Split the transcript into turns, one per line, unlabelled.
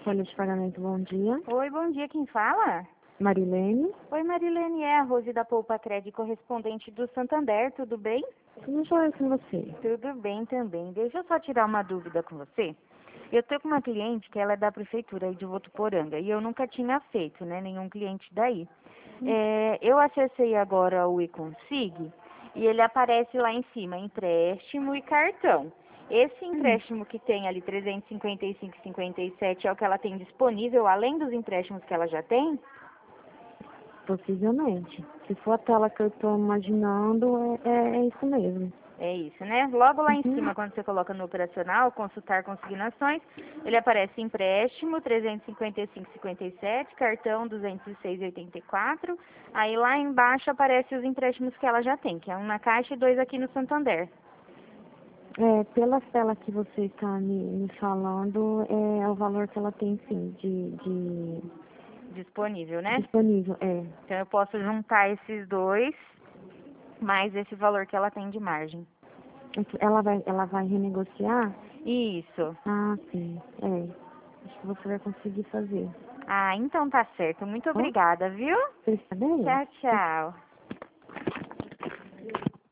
folha de pagamento, bom dia.
Oi, bom dia, quem fala?
Marilene.
Oi, Marilene, é a Rose da Poupa Crédito, correspondente do Santander, tudo bem?
Tudo jóia com você?
Tudo bem também. Deixa eu só tirar uma dúvida com você. Eu tô com uma cliente que ela é da prefeitura aí de Votuporanga e eu nunca tinha feito, né, nenhum cliente daí. Eu acessei agora o eConsig e ele aparece lá em cima, empréstimo e cartão. Esse empréstimo que tem ali 355,57 é o que ela tem disponível, além dos empréstimos que ela já tem?
Possivelmente. Se for a tela que eu estou imaginando, é isso mesmo.
É isso, né? Logo lá em
Uhum.
cima, quando você coloca no operacional, consultar consignações, ele aparece empréstimo 355,57, cartão 206,84. Aí lá embaixo aparece os empréstimos que ela já tem, que é um na Caixa e dois aqui no Santander.
Pela tela que você está me falando, é o valor que ela tem, sim, de
Disponível, né?
disponível.
Então eu posso juntar esses dois, mais esse valor que ela tem de margem.
Ela vai renegociar?
Isso.
Ah, sim. Acho que você vai conseguir fazer.
Ah, então tá certo. Muito
Ó,
obrigada, viu?
você está bem?
Tchau, tchau.